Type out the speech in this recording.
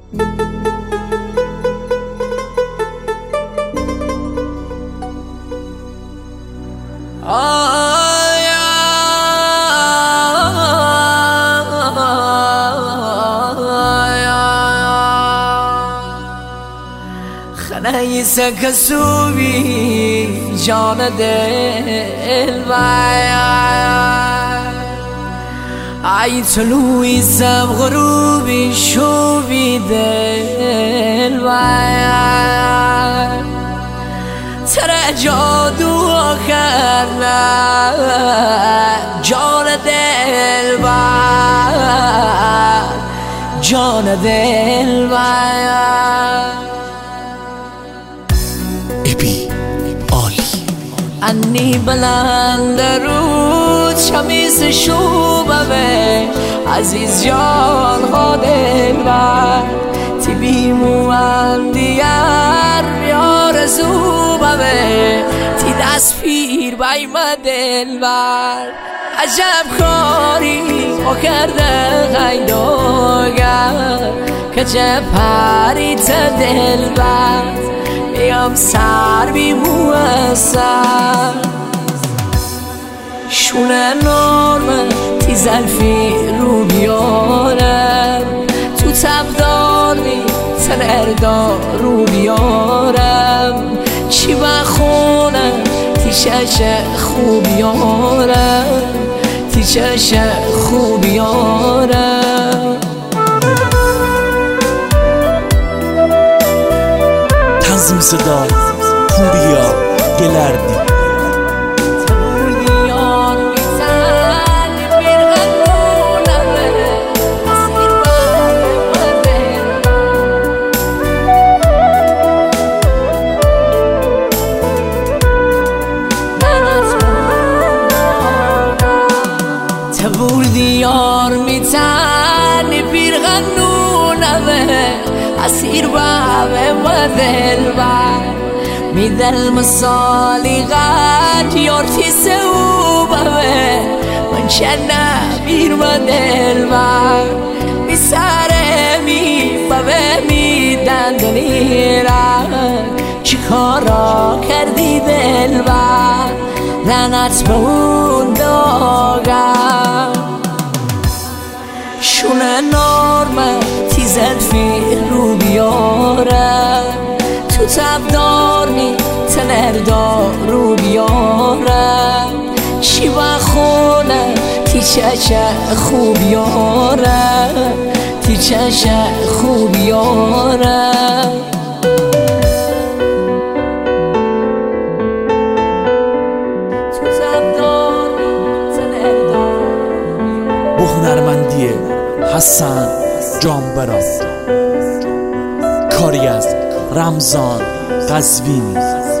خنیسه کسوبی جان دل ای طلوعی سب غروبی شوبی دل ترى جادو کرده جان دل جان دل ابی عالی انی بلند رود شمیز شوبه عزیز جان ها دل تی بیموان دیار بیار زوبه تی دست پیر بایما دل عجب کاری او کرده غیدوگر که چه پری تا دل بیام سر بی موسر شونه نرمه تی زلفی رو بیارم تو تبدار می تنردار رو بیارم چی بخونم تی چش خوبیارم تی چش خوبیارم تنظیم صدای پوریا گلردی تبور دیار میتنی بیرغنونمه اسیر بابه و دل میدل مسالی غد یارتی سوبه من چنه بیر و دل می سره می بابه می دندنی را چی کارا کردی دل لعنت به اون داغم شونه نرمه تی زلفی رو بیارم تو تبدار می تنردار رو بیارم چی بخونه تی چشه خوبیارم تی چشه خوبیارم هنرمندی حسن جانبران، کاری از رمضان قزوینی.